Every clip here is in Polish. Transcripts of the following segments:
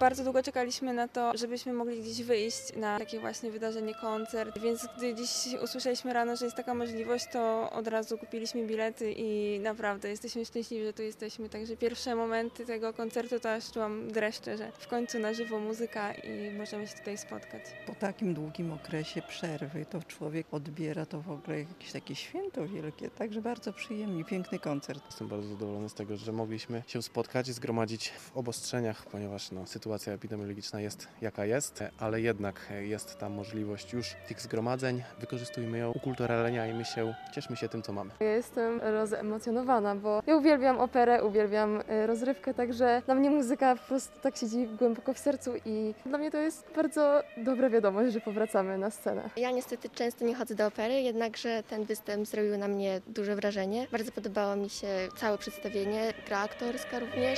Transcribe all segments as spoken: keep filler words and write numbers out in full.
Bardzo długo czekaliśmy na to, żebyśmy mogli gdzieś wyjść na takie właśnie wydarzenie, koncert, więc gdy dziś usłyszeliśmy rano, że jest taka możliwość, to od razu kupiliśmy bilety i naprawdę jesteśmy szczęśliwi, że tu jesteśmy. Także pierwsze momenty tego koncertu to aż czułam dreszcze, że w końcu na żywo muzyka i możemy się tutaj spotkać. Po takim długim okresie przerwy to człowiek odbiera to w ogóle jakieś takie święto wielkie, także bardzo przyjemnie, piękny koncert. Jestem bardzo zadowolony z tego, że mogliśmy się spotkać i zgromadzić w obostrzeniach, ponieważ no, sytuacja epidemiologiczna jest jaka jest, ale jednak jest tam możliwość już tych zgromadzeń. Wykorzystujmy ją, ukulturalniajmy się, cieszmy się tym, co mamy. Ja jestem rozemocjonowana, bo ja uwielbiam operę, uwielbiam rozrywkę, także dla mnie muzyka po prostu tak siedzi głęboko w sercu i dla mnie to jest bardzo dobra wiadomość, że powracamy na scenę. Ja niestety często nie chodzę do opery, jednakże ten występ zrobił na mnie duże wrażenie. Bardzo podobało mi się całe przedstawienie, gra aktorska również.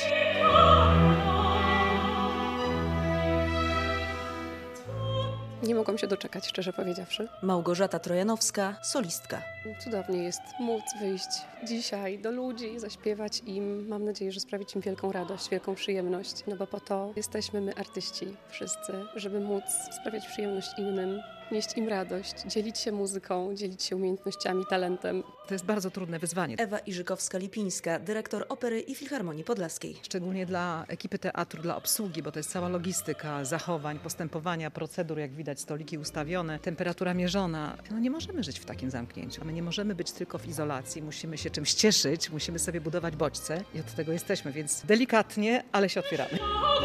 Nie mogłam się doczekać, szczerze powiedziawszy. Małgorzata Trojanowska, solistka. Cudownie jest móc wyjść dzisiaj do ludzi, zaśpiewać im. Mam nadzieję, że sprawić im wielką radość, wielką przyjemność, no bo po to jesteśmy my artyści wszyscy, żeby móc sprawiać przyjemność innym, nieść im radość, dzielić się muzyką, dzielić się umiejętnościami, talentem. To jest bardzo trudne wyzwanie. Ewa Iżykowska-Lipińska, dyrektor Opery i Filharmonii Podlaskiej. Szczególnie dla ekipy teatru, dla obsługi, bo to jest cała logistyka zachowań, postępowania, procedur, jak widać, stoliki ustawione, temperatura mierzona. No nie możemy żyć w takim zamknięciu. My nie możemy być tylko w izolacji, musimy się czymś cieszyć, musimy sobie budować bodźce i od tego jesteśmy, więc delikatnie, ale się otwieramy.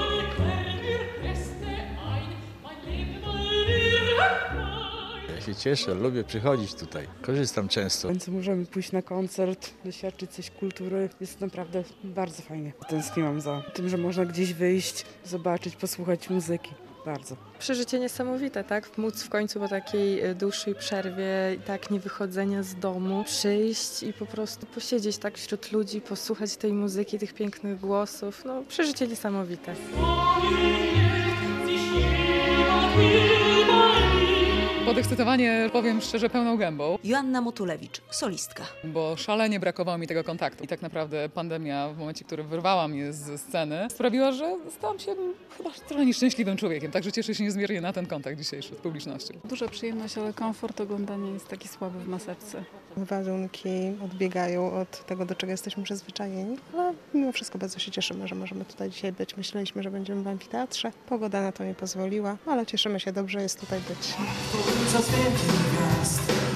Ja się cieszę, lubię przychodzić tutaj, korzystam często. Więc możemy pójść na koncert, doświadczyć coś kultury, jest naprawdę bardzo fajnie. Tęskniłam za tym, że można gdzieś wyjść, zobaczyć, posłuchać muzyki. Bardzo. Przeżycie niesamowite, tak? Móc w końcu po takiej dłuższej przerwie, tak, nie wychodzenia z domu, przyjść i po prostu posiedzieć tak wśród ludzi, posłuchać tej muzyki, tych pięknych głosów. No, przeżycie niesamowite. Podekscytowanie, powiem szczerze, pełną gębą. Joanna Motulewicz, solistka. Bo szalenie brakowało mi tego kontaktu. I tak naprawdę pandemia, w momencie, w którym wyrwała mnie ze sceny, sprawiła, że stałam się chyba trochę nieszczęśliwym człowiekiem. Także cieszę się niezmiernie na ten kontakt dzisiejszy z publicznością. Duża przyjemność, ale komfort oglądania jest taki słaby w maseczce. Warunki odbiegają od tego, do czego jesteśmy przyzwyczajeni, ale mimo wszystko bardzo się cieszymy, że możemy tutaj dzisiaj być. Myśleliśmy, że będziemy w amfiteatrze. Pogoda na to nie pozwoliła, ale cieszymy się, dobrze jest tutaj być.